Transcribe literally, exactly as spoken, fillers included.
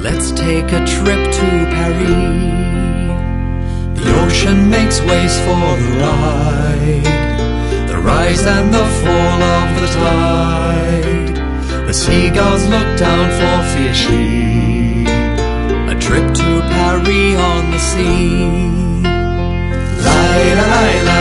let's take a trip to Paris. The ocean makes ways for the ride, the rise and the fall of the tide. The seagulls look down for fishing, a trip to Paris on the sea. La la la la.